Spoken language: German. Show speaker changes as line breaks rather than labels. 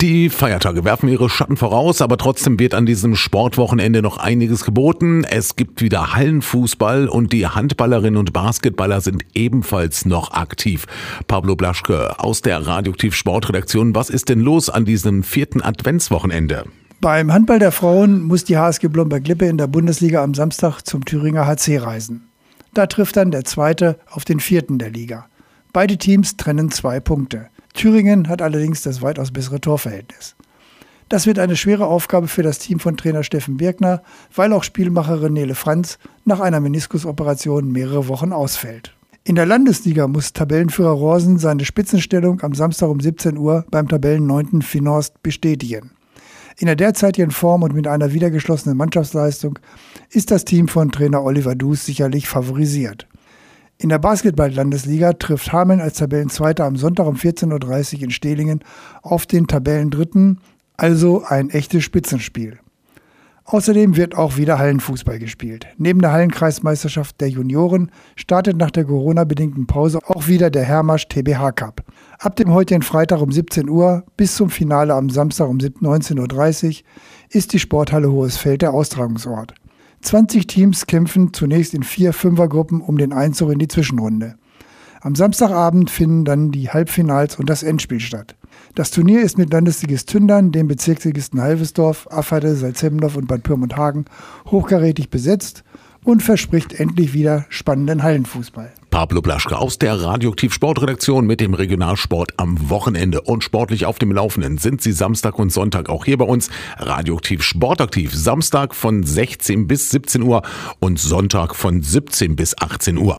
Die Feiertage werfen ihre Schatten voraus, aber trotzdem wird an diesem Sportwochenende noch einiges geboten. Es gibt wieder Hallenfußball und die Handballerinnen und Basketballer sind ebenfalls noch aktiv. Pablo Blaschke aus der Radioaktiv Sportredaktion. Was ist denn los an diesem 4. Adventswochenende?
Beim Handball der Frauen muss die HSG Blomberg-Lippe in der Bundesliga am Samstag zum Thüringer HC reisen. Da trifft dann der 2. auf den 4. der Liga. Beide Teams trennen 2 Punkte. Thüringen hat allerdings das weitaus bessere Torverhältnis. Das wird eine schwere Aufgabe für das Team von Trainer Steffen Birkner, weil auch Spielmacherin Nele Franz nach einer Meniskusoperation mehrere Wochen ausfällt. In der Landesliga muss Tabellenführer Rorsen seine Spitzenstellung am Samstag um 17 Uhr beim Tabellen-9. Finorst bestätigen. In der derzeitigen Form und mit einer wieder geschlossenen Mannschaftsleistung ist das Team von Trainer Oliver Dus sicherlich favorisiert. In der Basketball-Landesliga trifft Hameln als Tabellenzweiter am Sonntag um 14.30 Uhr in Stehlingen auf den Tabellendritten, also ein echtes Spitzenspiel. Außerdem wird auch wieder Hallenfußball gespielt. Neben der Hallenkreismeisterschaft der Junioren startet nach der Corona-bedingten Pause auch wieder der Hermarsch TBH Cup. Ab dem heutigen Freitag um 17 Uhr bis zum Finale am Samstag um 19.30 Uhr ist die Sporthalle Hohesfeld der Austragungsort. 20 Teams kämpfen zunächst in 4 Fünfergruppen um den Einzug in die Zwischenrunde. Am Samstagabend finden dann die Halbfinals und das Endspiel statt. Das Turnier ist mit Landesligist Tündern, dem Bezirksligisten Halvesdorf, Afferde, Salzhemmendorf und Bad Pyrmont-Hagen hochkarätig besetzt und verspricht endlich wieder spannenden Hallenfußball.
Pablo Blaschke aus der Radioaktiv Sportredaktion mit dem Regionalsport am Wochenende. Und sportlich auf dem Laufenden sind Sie Samstag und Sonntag auch hier bei uns. Radioaktiv Sportaktiv. Samstag von 16 bis 17 Uhr und Sonntag von 17 bis 18 Uhr.